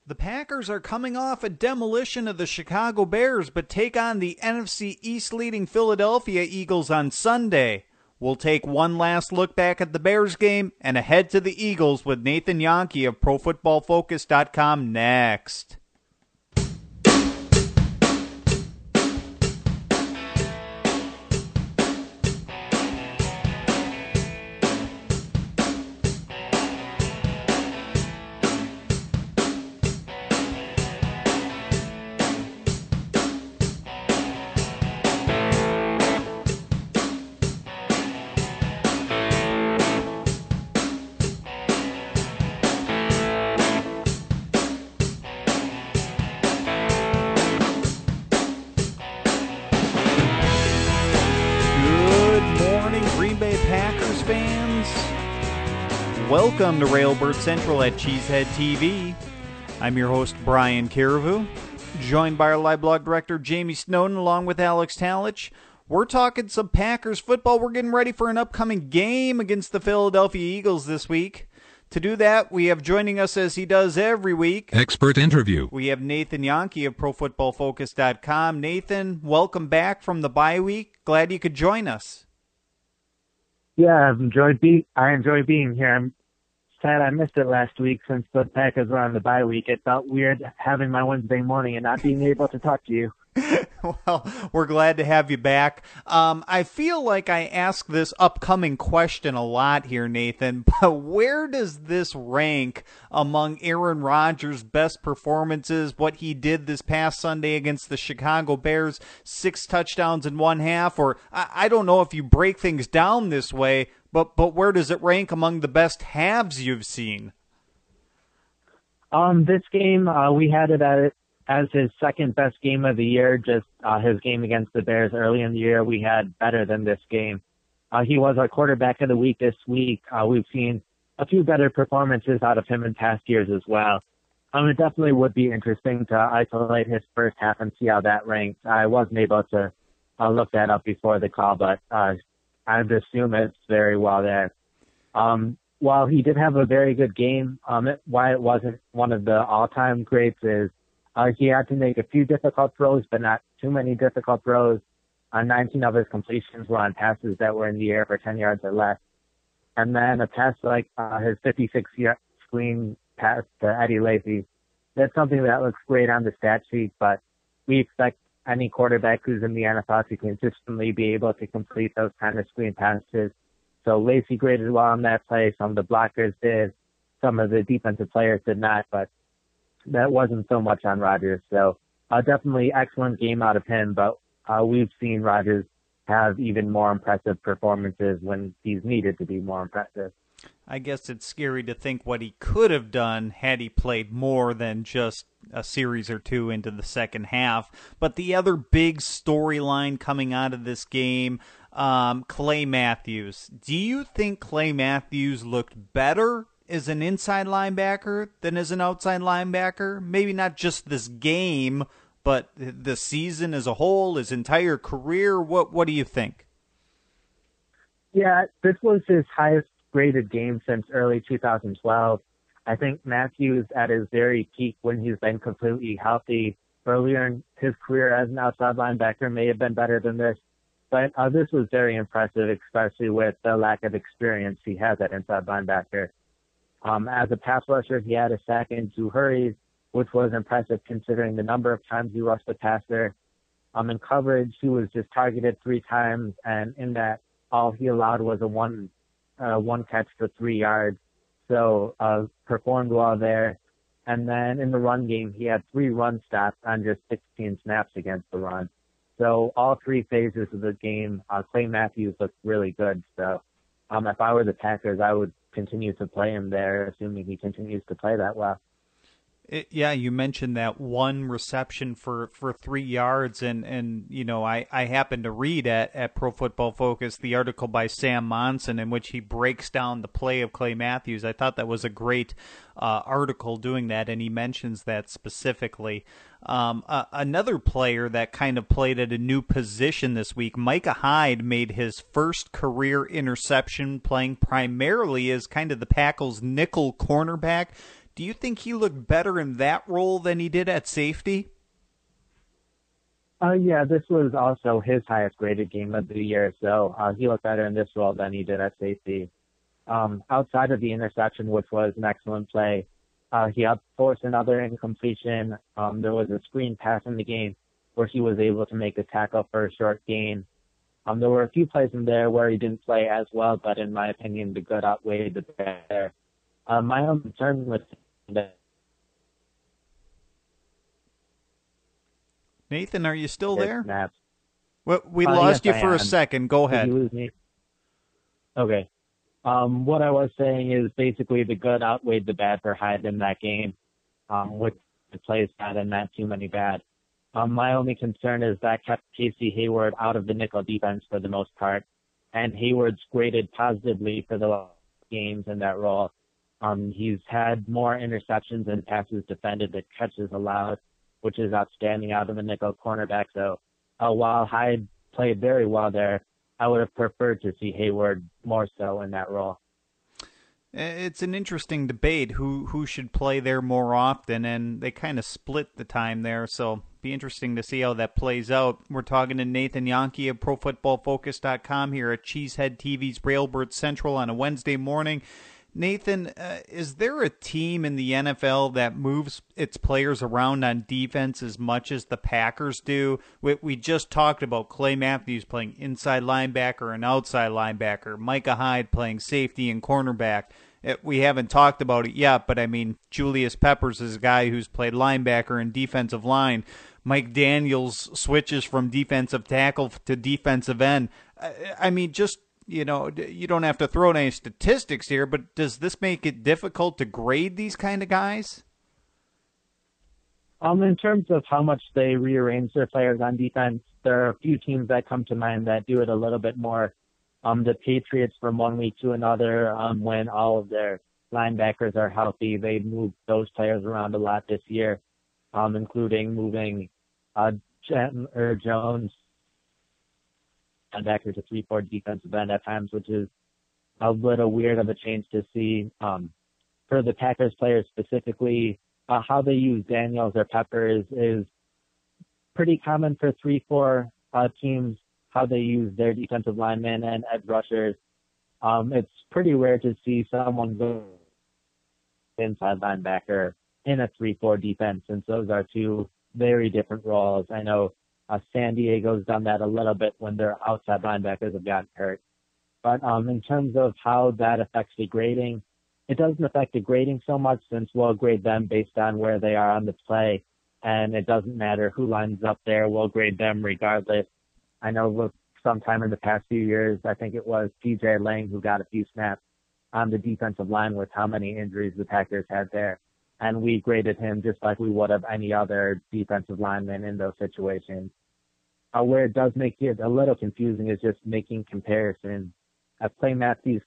The Packers are coming off a demolition of the Chicago Bears, but take on the NFC East leading Philadelphia Eagles on Sunday. We'll take one last look back at the Bears game and ahead to the Eagles with Nathan Jahnke of ProFootballFocus.com next. Welcome to Railbird Central at Cheesehead TV. I'm your host, Brian Carriveau, joined by our live blog director, Jamie Snowden, along with Alex Talich. We're talking some Packers football. We're getting ready for an upcoming game against the Philadelphia Eagles this week. To do that, we have joining us, as he does every week, expert interview. We have Nathan Jahnke of ProFootballFocus.com. Nathan, welcome back from the bye week. Glad you could join us. Yeah, I enjoy being here. I'm sad I missed it last week since the Packers were on the bye week. It felt weird having my Wednesday morning and not being able to talk to you. Well, we're glad to have you back. I feel like I ask this upcoming question a lot here, Nathan, but where does this rank among Aaron Rodgers' best performances, what he did this past Sunday against the Chicago Bears, 6 touchdowns in one half, or I don't know if you break things down this way, but where does it rank among the best halves you've seen? This game, we had it as his second best game of the year. Just his game against the Bears early in the year, we had better than this game. He was our quarterback of the week this week. We've seen a few better performances out of him in past years as well. It definitely would be interesting to isolate his first half and see how that ranks. I wasn't able to look that up before the call, but I'd assume it's very well there. While he did have a very good game, why it wasn't one of the all-time greats is he had to make a few difficult throws, but not too many difficult throws. 19 of his completions were on passes that were in the air for 10 yards or less. And then a pass like his 56-yard screen pass to Eddie Lacy, that's something that looks great on the stat sheet, but we expect any quarterback who's in the NFL to consistently be able to complete those kind of screen passes. So Lacy graded well on that play. Some of the blockers did. Some of the defensive players did not, but that wasn't so much on Rodgers. So definitely excellent game out of him, but we've seen Rodgers have even more impressive performances when he's needed to be more impressive. I guess it's scary to think what he could have done had he played more than just a series or two into the second half. But the other big storyline coming out of this game, Clay Matthews. Do you think Clay Matthews looked better as an inside linebacker than as an outside linebacker? Maybe not just this game, but the season as a whole, his entire career. What do you think? Yeah, this was his highest graded game since early 2012. I think Matthews at his very peak when he's been completely healthy earlier in his career as an outside linebacker may have been better than this. But this was very impressive, especially with the lack of experience he has at inside linebacker. As a pass rusher, he had a sack and 2 hurries, which was impressive considering the number of times he rushed the passer. In coverage, he was just targeted 3 times, and in that, all he allowed was a one catch for 3 yards. So performed well there. And then in the run game, he had 3 run stops on just 16 snaps against the run. So all 3 phases of the game, Clay Matthews looked really good. So if I were the Packers, I would continue to play him there, assuming he continues to play that well. Yeah, you mentioned that one reception for 3 yards, and you know, I happened to read at Pro Football Focus the article by Sam Monson in which he breaks down the play of Clay Matthews. I thought that was a great article doing that, and he mentions that specifically. Another player that kind of played at a new position this week, Micah Hyde, made his first career interception playing primarily as kind of the Packers' nickel cornerback. Do you think he looked better in that role than he did at safety? Yeah, this was also his highest graded game of the year, so he looked better in this role than he did at safety. Outside of the interception, which was an excellent play, he helped force another incompletion. There was a screen pass in the game where he was able to make a tackle for a short gain. There were a few plays in there where he didn't play as well, but in my opinion, the good outweighed the bad. My own concern with that. Nathan, are you still there? Snaps. Well, we lost yes, you for a second. Go ahead. Did you lose me? Okay. What I was saying is basically the good outweighed the bad for Hyde in that game, with the plays bad and not too many bad. My only concern is that kept Casey Hayward out of the nickel defense for the most part, and Hayward's graded positively for the last games in that role. He's had more interceptions and passes defended than catches allowed, which is outstanding out of the nickel cornerback. So while Hyde played very well there, I would have preferred to see Hayward more so in that role. It's an interesting debate who should play there more often, and they kind of split the time there, so be interesting to see how that plays out. We're talking to Nathan Jahnke of ProFootballFocus.com here at Cheesehead TV's Railbird Central on a Wednesday morning. Nathan, is there a team in the NFL that moves its players around on defense as much as the Packers do? We just talked about Clay Matthews playing inside linebacker and outside linebacker, Micah Hyde playing safety and cornerback. We haven't talked about it yet, but I mean, Julius Peppers is a guy who's played linebacker and defensive line. Mike Daniels switches from defensive tackle to defensive end. I mean, just, you know, you don't have to throw any statistics here, but does this make it difficult to grade these kind of guys? In terms of how much they rearrange their players on defense, there are a few teams that come to mind that do it a little bit more. The Patriots from one week to another, when all of their linebackers are healthy, they move those players around a lot this year, including moving Jones linebacker to 3-4 defensive end at times, which is a little weird of a change to see. For the Packers players specifically, how they use Daniels or Peppers is pretty common for 3-4 teams. How they use their defensive linemen and edge rushers. It's pretty rare to see someone go inside linebacker in a 3-4 defense, since those are two very different roles. I know San Diego's done that a little bit when their outside linebackers have gotten hurt. But in terms of how that affects the grading, it doesn't affect the grading so much, since we'll grade them based on where they are on the play, and it doesn't matter who lines up there. We'll grade them regardless. I know sometime in the past few years, I think it was TJ Lang who got a few snaps on the defensive line with how many injuries the Packers had there. And we graded him just like we would have any other defensive lineman in those situations. Where it does make it a little confusing is just making comparisons. Clay Matthews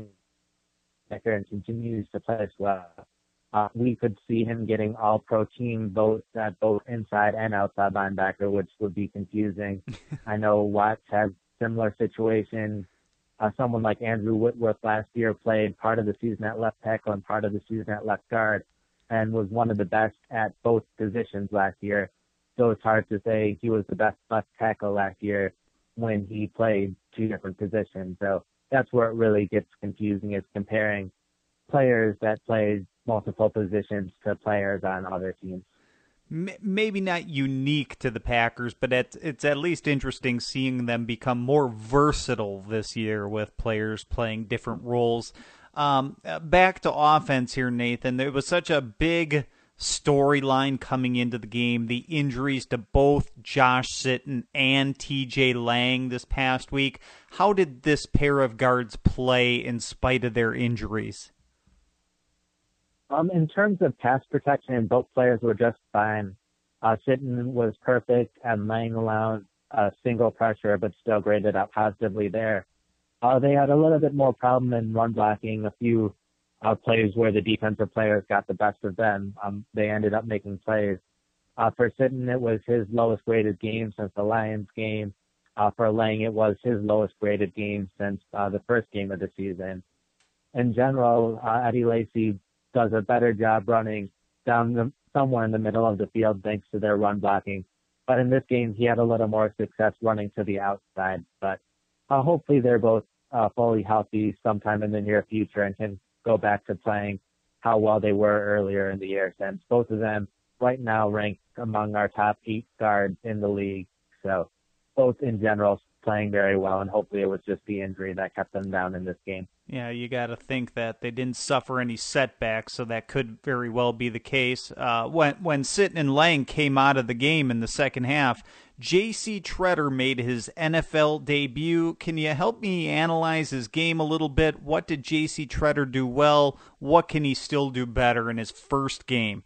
continues to play as well. We could see him getting all-pro team votes at both inside and outside linebacker, which would be confusing. I know Watts has similar situations. Someone like Andrew Whitworth last year played part of the season at left tackle and part of the season at left guard, and was one of the best at both positions last year. So it's hard to say he was the best left tackle last year when he played two different positions. So that's where it really gets confusing, is comparing players that played multiple positions to players on other teams. Maybe not unique to the Packers, but it's at least interesting seeing them become more versatile this year with players playing different roles. Back to offense here, Nathan. There was such a big storyline coming into the game, the injuries to both Josh Sitton and TJ Lang this past week. How did this pair of guards play in spite of their injuries? In terms of pass protection, both players were just fine. Sitton was perfect and Lang allowed a single pressure, but still graded out positively there. They had a little bit more problem in run blocking, a few plays where the defensive players got the best of them. They ended up making plays. For Sitton, it was his lowest graded game since the Lions game. For Lang, it was his lowest graded game since the first game of the season. In general, Eddie Lacy does a better job running somewhere in the middle of the field thanks to their run blocking. But in this game, he had a little more success running to the outside. But hopefully they're both fully healthy sometime in the near future and can go back to playing how well they were earlier in the year, since both of them right now rank among our top 8 guards in the league. So both in general playing very well, and hopefully it was just the injury that kept them down in this game. Yeah, you got to think that they didn't suffer any setbacks, so that could very well be the case. When Sitton and Lang came out of the game in the second half, J.C. Tretter made his NFL debut. Can you help me analyze his game a little bit? What did J.C. Tretter do well? What can he still do better in his first game?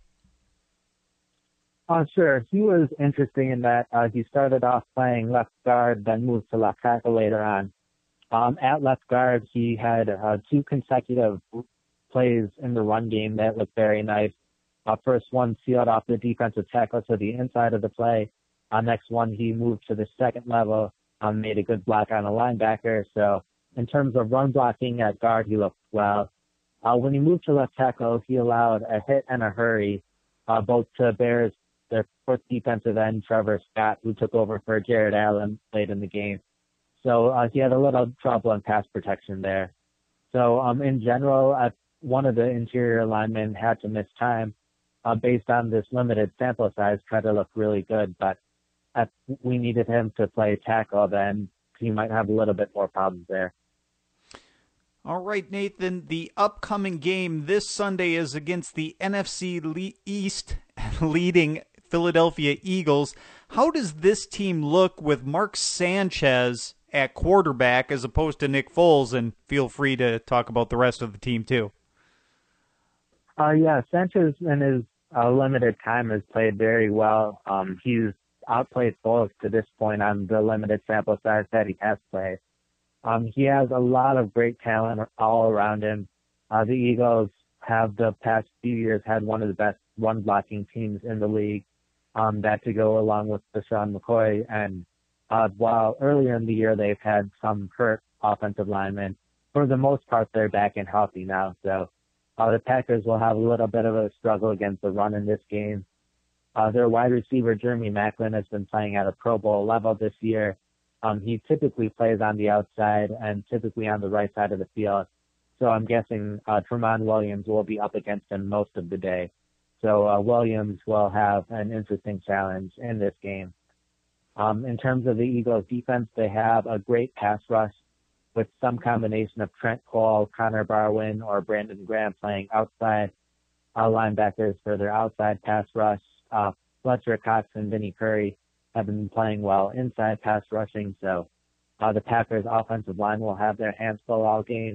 Sure. He was interesting in that he started off playing left guard, then moved to left tackle later on. At left guard, he had 2 consecutive plays in the run game that looked very nice. First one sealed off the defensive tackle to the inside of the play. Next one, he moved to the second level, made a good block on a linebacker. So in terms of run blocking at guard, he looked well. When he moved to left tackle, he allowed a hit and a hurry, both to Bears, their fourth defensive end, Trevor Scott, who took over for Jared Allen late in the game. So he had a little trouble in pass protection there. So in general, one of the interior linemen had to miss time. Based on this limited sample size, tried to look really good, but we needed him to play tackle, then he might have a little bit more problems there. All right, Nathan, the upcoming game this Sunday is against the NFC East leading Philadelphia Eagles. How does this team look with Mark Sanchez at quarterback as opposed to Nick Foles? And feel free to talk about the rest of the team too. Yeah, Sanchez in his limited time has played very well. He's outplayed Foles to this point on the limited sample size that he has played. He has a lot of great talent all around him. The Eagles have the past few years had one of the best run blocking teams in the league. That to go along with Deshaun McCoy. And while earlier in the year they've had some hurt offensive linemen, for the most part they're back and healthy now. So the Packers will have a little bit of a struggle against the run in this game. Their wide receiver, Jeremy Maclin, has been playing at a Pro Bowl level this year. He typically plays on the outside and typically on the right side of the field. So I'm guessing Tramon Williams will be up against him most of the day. So Williams will have an interesting challenge in this game. In terms of the Eagles defense, they have a great pass rush with some combination of Trent Cole, Connor Barwin, or Brandon Graham playing outside linebackers for their outside pass rush. Fletcher Cox and Vinnie Curry have been playing well inside pass rushing, so the Packers' offensive line will have their hands full all game.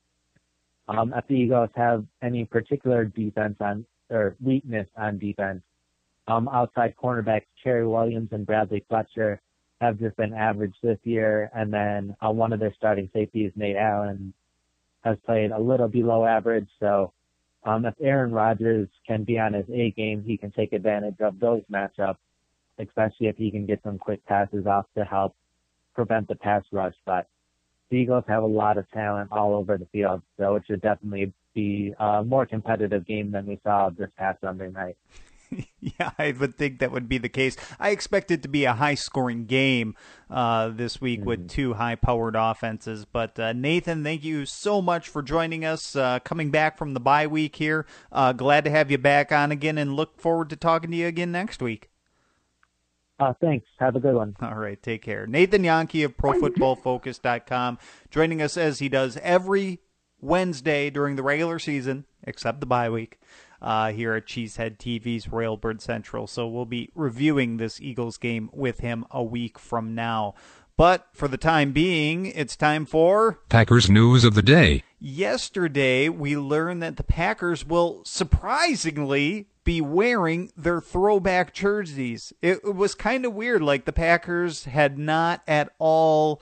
If the Eagles have any particular defense or weakness on defense, outside cornerbacks Cherry Williams and Bradley Fletcher have just been average this year, and then one of their starting safeties, Nate Allen, has played a little below average. So if Aaron Rodgers can be on his A game, he can take advantage of those matchups, especially if he can get some quick passes off to help prevent the pass rush. But the Eagles have a lot of talent all over the field, so it should definitely be a more competitive game than we saw this past Sunday night. Yeah, I would think that would be the case. I expect it to be a high-scoring game this week with 2 high-powered offenses. But Nathan, thank you so much for joining us, coming back from the bye week here. Glad to have you back on again and look forward to talking to you again next week. Thanks. Have a good one. All right, take care. Nathan Jahnke of ProFootballFocus.com joining us as he does every Wednesday during the regular season, except the bye week. Here at Cheesehead TV's Railbird Central. So we'll be reviewing this Eagles game with him a week from now. But for the time being, it's time for Packers News of the Day. Yesterday, we learned that the Packers will surprisingly be wearing their throwback jerseys. It was kind of weird. Like, the Packers had not at all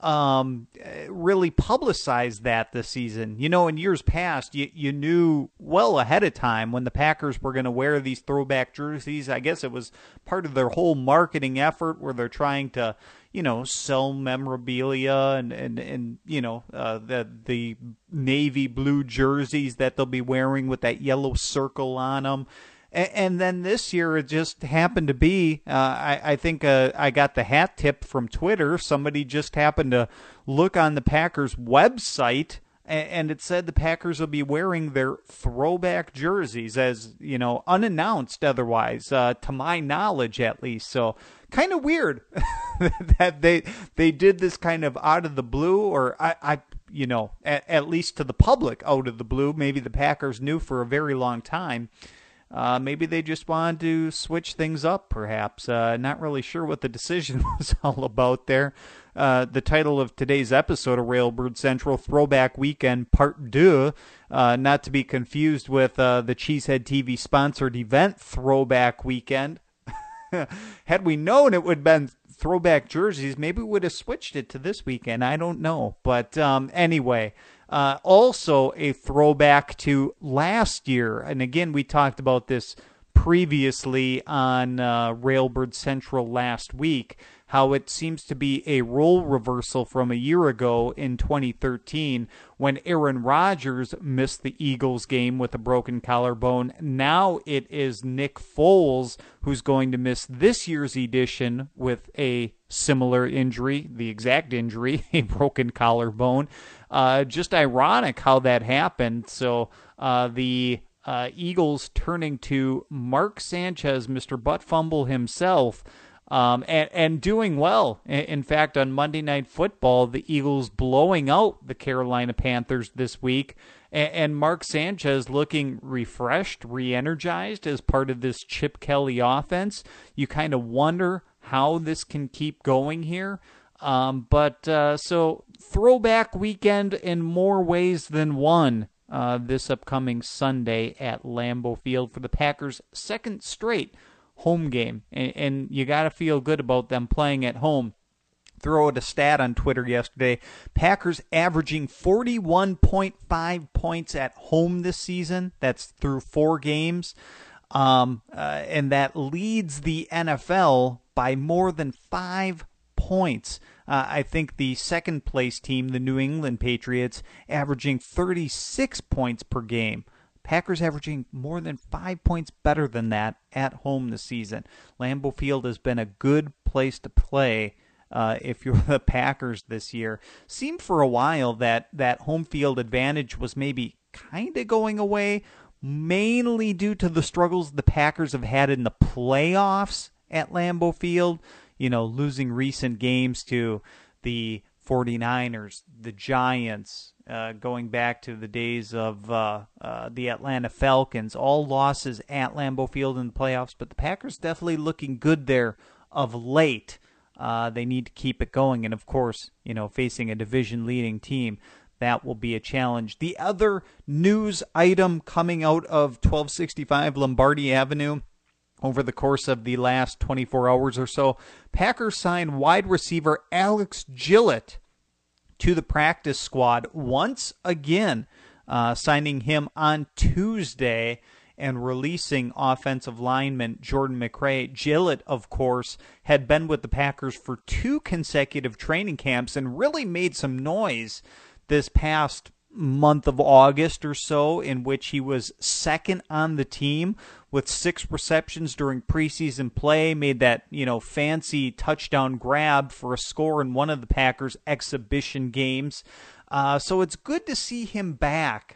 really publicized that this season. You know, in years past, you knew well ahead of time when the Packers were going to wear these throwback jerseys. I guess it was part of their whole marketing effort where they're trying to, you know, sell memorabilia and you know, the navy blue jerseys that they'll be wearing with that yellow circle on them. And then this year, it just happened to be, I think I got the hat tip from Twitter. Somebody just happened to look on the Packers website, and it said the Packers will be wearing their throwback jerseys as, you know, unannounced otherwise, to my knowledge at least. So kind of weird that they did this kind of out of the blue, or I you know, at least to the public out of the blue. Maybe the Packers knew for a very long time. Maybe they just wanted to switch things up, perhaps. Not really sure what the decision was all about there. The title of today's episode of Railbird Central, Throwback Weekend Part 2, not to be confused with the Cheesehead TV sponsored event, Throwback Weekend. Had we known it would have been throwback jerseys, maybe we would have switched it to this weekend. I don't know. But anyway... also a throwback to last year. And again, we talked about this previously on Railbird Central last week, how it seems to be a role reversal from a year ago in 2013 when Aaron Rodgers missed the Eagles game with a broken collarbone. Now it is Nick Foles who's going to miss this year's edition with a similar injury, the exact injury, a broken collarbone. Just ironic how that happened. So the Eagles turning to Mark Sanchez, Mr. Butt Fumble himself, and doing well. In fact, on Monday Night Football, the Eagles blowing out the Carolina Panthers this week, and Mark Sanchez looking refreshed, re-energized as part of this Chip Kelly offense. You kind of wonder how this can keep going here. So throwback weekend in more ways than one this upcoming Sunday at Lambeau Field for the Packers' second straight home game. And you got to feel good about them playing at home. Throw out a stat on Twitter yesterday. Packers averaging 41.5 points at home this season. That's through 4 games. And that leads the NFL by more than 5 points. I think the second place team, the New England Patriots, averaging 36 points per game. Packers averaging more than 5 points better than that at home this season. Lambeau Field has been a good place to play if you're the Packers this year. Seemed for a while that home field advantage was maybe kind of going away, mainly due to the struggles the Packers have had in the playoffs at Lambeau Field. You know, losing recent games to the 49ers, the Giants, going back to the days of the Atlanta Falcons, all losses at Lambeau Field in the playoffs, but the Packers definitely looking good there of late. They need to keep it going, and of course, you know, facing a division-leading team, that will be a challenge. The other news item coming out of 1265 Lombardi Avenue over the course of the last 24 hours or so, Packers signed wide receiver Alex Gillett to the practice squad once again, signing him on Tuesday and releasing offensive lineman Jordan McRae. Gillett, of course, had been with the Packers for 2 consecutive training camps and really made some noise this past month of August or so, in which he was second on the team with 6 receptions during preseason play, made that, you know, fancy touchdown grab for a score in one of the Packers' exhibition games. So it's good to see him back.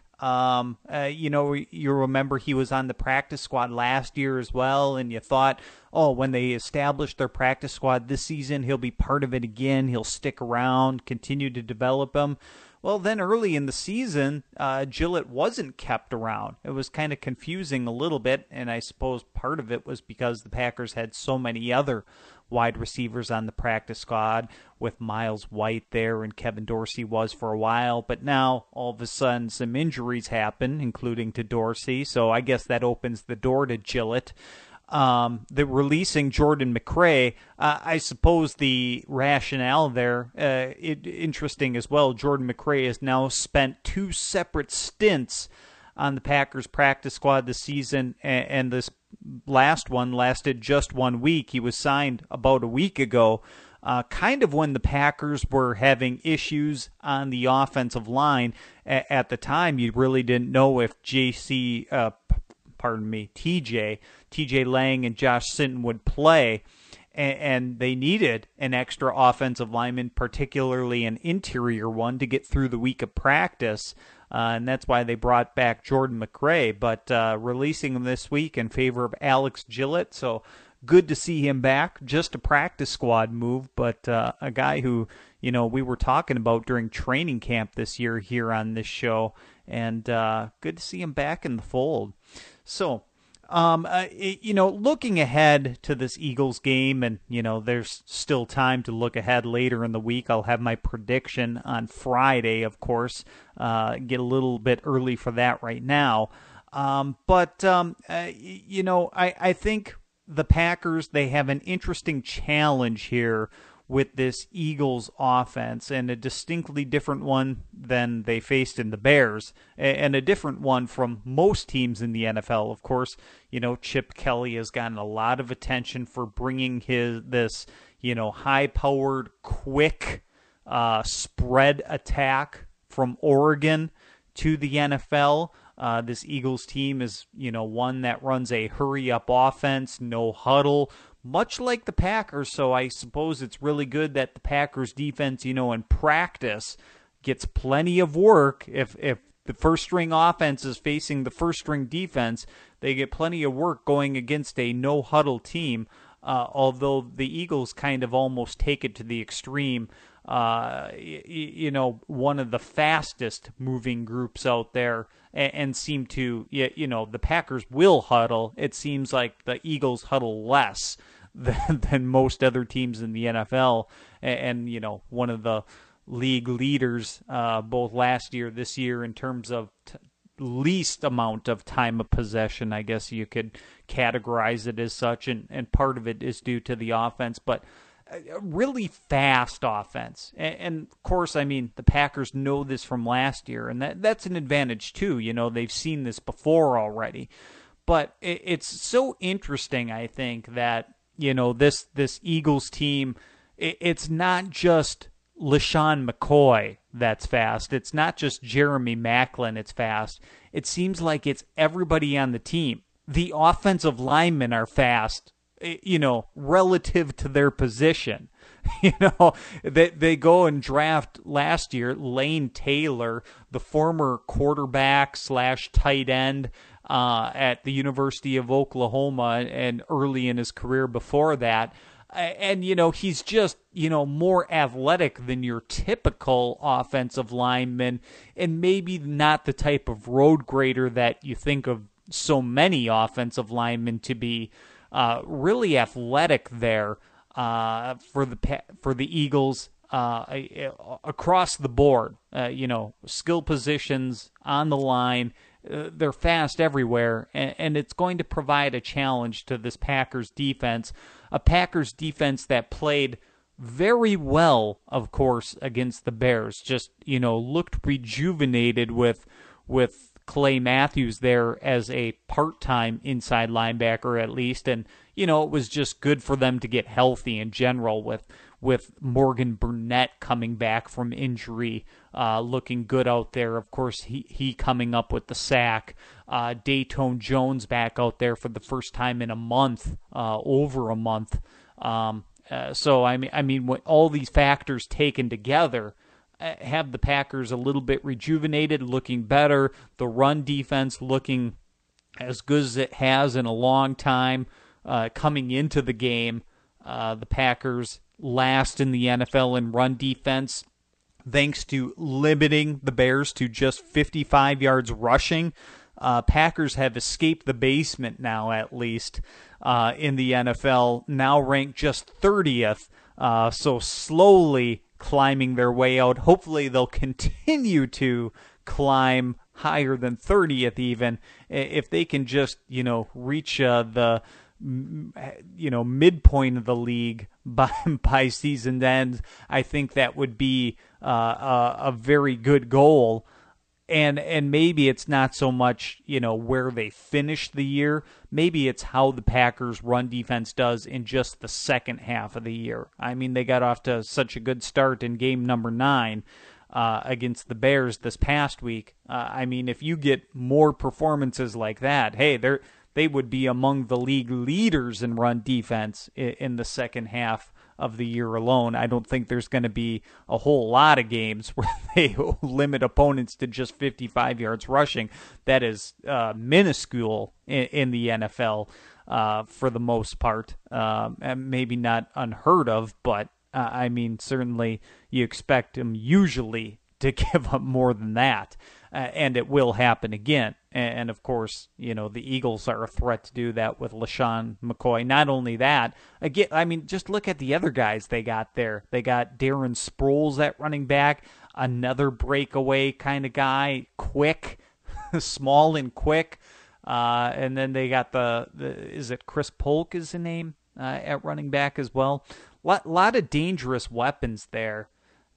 You know, you remember he was on the practice squad last year as well, and you thought, oh, when they established their practice squad this season, he'll be part of it again, he'll stick around, continue to develop him. Well, then early in the season, Gillett wasn't kept around. It was kind of confusing a little bit, and I suppose part of it was because the Packers had so many other wide receivers on the practice squad, with Miles White there, and Kevin Dorsey was for a while. But now, all of a sudden, some injuries happen, including to Dorsey, so I guess that opens the door to Gillett. the releasing Jordan McRae, I suppose the rationale there, interesting as well. Jordan McRae has now spent 2 separate stints on the Packers practice squad this season, and this last one lasted just 1 week. He was signed about a week ago, kind of when the Packers were having issues on the offensive line. At the time, you really didn't know if TJ Lang and Josh Sinton would play, and they needed an extra offensive lineman, particularly an interior one, to get through the week of practice, and that's why they brought back Jordan McRae, but releasing him this week in favor of Alex Gillett, so good to see him back. Just a practice squad move, but a guy who, we were talking about during training camp this year here on this show, and good to see him back in the fold. So, looking ahead to this Eagles game, and, there's still time to look ahead later in the week. I'll have my prediction on Friday, of course, get a little bit early for that right now. I think the Packers, they have an interesting challenge here with this Eagles offense, and a distinctly different one than they faced in the Bears, and a different one from most teams in the NFL. Of course, Chip Kelly has gotten a lot of attention for bringing this high-powered, quick spread attack from Oregon to the NFL. This Eagles team is, one that runs a hurry-up offense, no huddle, much like the Packers, so I suppose it's really good that the Packers defense, in practice gets plenty of work. If the first-string offense is facing the first-string defense, they get plenty of work going against a no-huddle team, although the Eagles kind of almost take it to the extreme. One of the fastest moving groups out there, and seem to, the Packers will huddle. It seems like the Eagles huddle less than most other teams in the NFL, and one of the league leaders both last year, this year, in terms of least amount of time of possession. I guess you could categorize it as such, and part of it is due to the offense, but a really fast offense. And of course, the Packers know this from last year, and that's an advantage too. They've seen this before already. But it's so interesting, I think, that, this Eagles team, it's not just LaShawn McCoy that's fast. It's not just Jeremy Maclin that's fast. It seems like it's everybody on the team. The offensive linemen are fast, relative to their position. They go and draft last year Lane Taylor, the former quarterback / tight end at the University of Oklahoma, and early in his career before that. And, he's just, more athletic than your typical offensive lineman, and maybe not the type of road grader that you think of so many offensive linemen to be. Really athletic there for the Eagles across the board. Skill positions on the line. They're fast everywhere, and it's going to provide a challenge to this Packers defense. A Packers defense that played very well, of course, against the Bears. Just, looked rejuvenated with Clay Matthews there as a part-time inside linebacker at least, and it was just good for them to get healthy in general with Morgan Burnett coming back from injury, looking good out there. Of course, he coming up with the sack. Dayton Jones back out there for the first time in a month, over a month. So when all these factors taken together, have the Packers a little bit rejuvenated, looking better. The run defense looking as good as it has in a long time. Coming into the game, the Packers last in the NFL in run defense, thanks to limiting the Bears to just 55 yards rushing. Packers have escaped the basement now, at least, in the NFL, now ranked just 30th. So slowly climbing their way out. Hopefully they'll continue to climb higher than 30th even, if they can just, reach the midpoint of the league by season end, I think that would be a very good goal. And maybe it's not so much, where they finish the year. Maybe it's how the Packers' run defense does in just the second half of the year. I mean, they got off to such a good start in game number 9 against the Bears this past week. I mean, if you get more performances like that, hey, they would be among the league leaders in run defense in the second half of the year alone. I don't think there's going to be a whole lot of games where they limit opponents to just 55 yards rushing. That is minuscule in the NFL for the most part, and maybe not unheard of, but I mean, certainly you expect them usually to give up more than that, and it will happen again. And of course, the Eagles are a threat to do that with LaShawn McCoy. Not only that, again, I mean, just look at the other guys they got there. They got Darren Sproles at running back, another breakaway kind of guy, quick, small and quick. And then they got is it Chris Polk is the name at running back as well. Lot of dangerous weapons there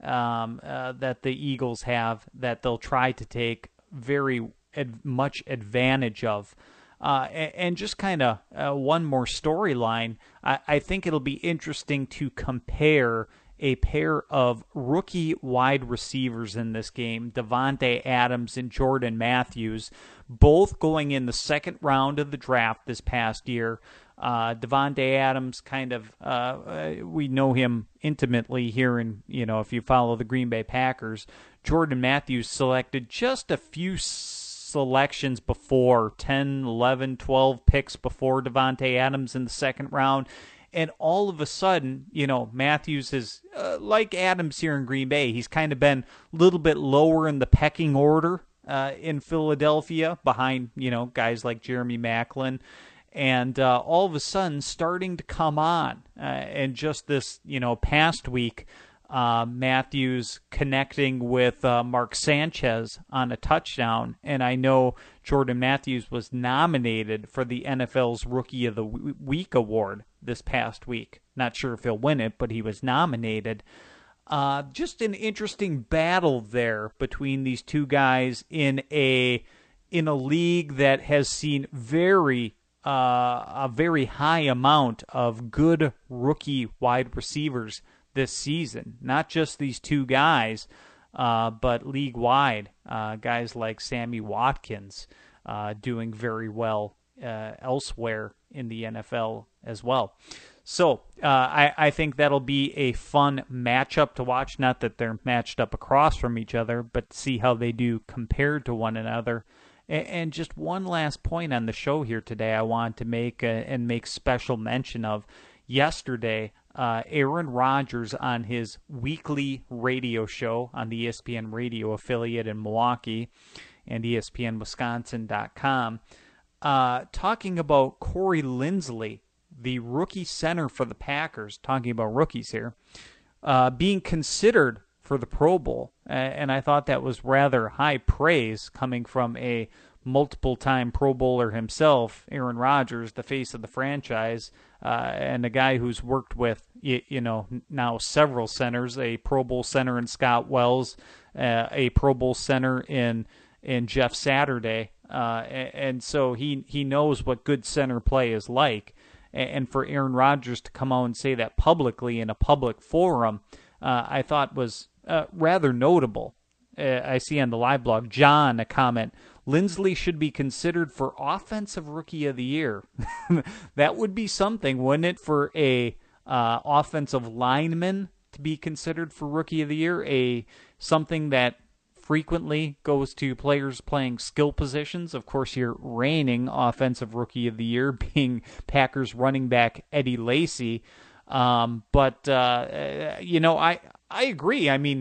that the Eagles have that they'll try to take very much advantage of. And just kind of one more storyline, I think it'll be interesting to compare a pair of rookie wide receivers in this game, Davante Adams and Jordan Matthews, both going in the second round of the draft this past year. Davante Adams kind of, we know him intimately here in, if you follow the Green Bay Packers. Jordan Matthews selected just a few selections before, 10, 11, 12 picks before Davante Adams in the second round. And all of a sudden, Matthews is, like Adams here in Green Bay, he's kind of been a little bit lower in the pecking order in Philadelphia behind, guys like Jeremy Maclin. And all of a sudden starting to come on. And just this, past week, Matthews connecting with Mark Sanchez on a touchdown. And I know Jordan Matthews was nominated for the NFL's Rookie of the Week award this past week. Not sure if he'll win it, but he was nominated. Just an interesting battle there between these two guys in a league that has seen a very high amount of good rookie wide receivers this season. Not just these two guys, but league-wide. Guys like Sammy Watkins doing very well elsewhere in the NFL as well. So I think that'll be a fun matchup to watch. Not that they're matched up across from each other, but see how they do compared to one another. And just one last point on the show here today I want to make and make special mention of. Yesterday, Aaron Rodgers on his weekly radio show on the ESPN radio affiliate in Milwaukee and ESPNWisconsin.com, talking about Corey Linsley, the rookie center for the Packers, talking about rookies here, being considered for the Pro Bowl. And I thought that was rather high praise coming from a multiple-time Pro Bowler himself, Aaron Rodgers, the face of the franchise, and a guy who's worked with, now several centers, a Pro Bowl center in Scott Wells, a Pro Bowl center in Jeff Saturday, and so he knows what good center play is like. And for Aaron Rodgers to come out and say that publicly in a public forum, I thought was rather notable. I see on the live blog, John, a comment, Linsley should be considered for Offensive Rookie of the Year. That would be something, wouldn't it, for a offensive lineman to be considered for Rookie of the Year? Something that frequently goes to players playing skill positions. Of course, your reigning Offensive Rookie of the Year being Packers running back Eddie Lacy. But I agree. I mean,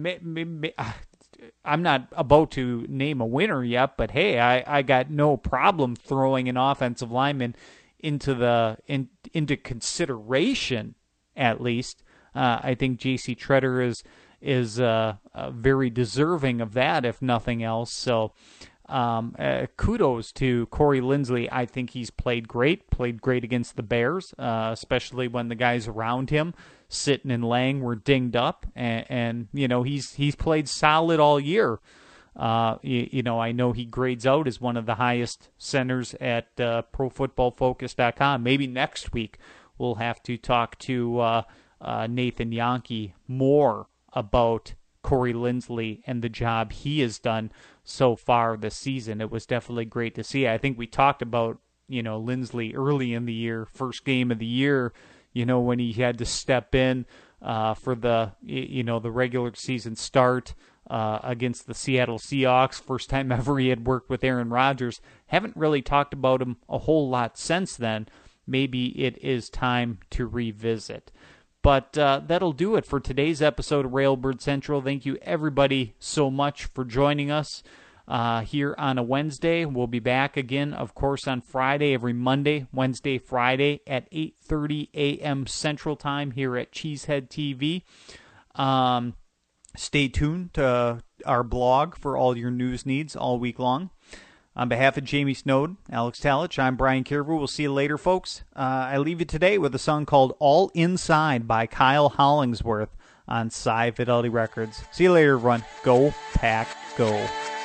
I'm not about to name a winner yet, but hey, I got no problem throwing an offensive lineman into consideration, at least. I think J.C. Tretter is very deserving of that, if nothing else. So kudos to Corey Linsley. I think he's played great against the Bears, especially when the guys around him, Sitton and Lang, were dinged up, and he's played solid all year. I know he grades out as one of the highest centers at ProFootballFocus.com. Maybe next week we'll have to talk to Nathan Yonke more about Corey Linsley and the job he has done so far this season. It was definitely great to see. I think we talked about, Linsley early in the year, first game of the year, when he had to step in for the regular season start against the Seattle Seahawks. First time ever he had worked with Aaron Rodgers. Haven't really talked about him a whole lot since then. Maybe it is time to revisit. But that'll do it for today's episode of Railbird Central. Thank you, everybody, so much for joining us here on a Wednesday. We'll be back again, of course, on Friday, every Monday, Wednesday, Friday at 8:30 a.m. Central Time here at Cheesehead TV. Stay tuned to our blog for all your news needs all week long. On behalf of Jamie Snowden, Alex Talich, I'm Brian Kierver. We'll see you later, folks. I leave you today with a song called All Inside by Kyle Hollingsworth on Cy Fidelity Records. See you later, everyone. Go Pack Go.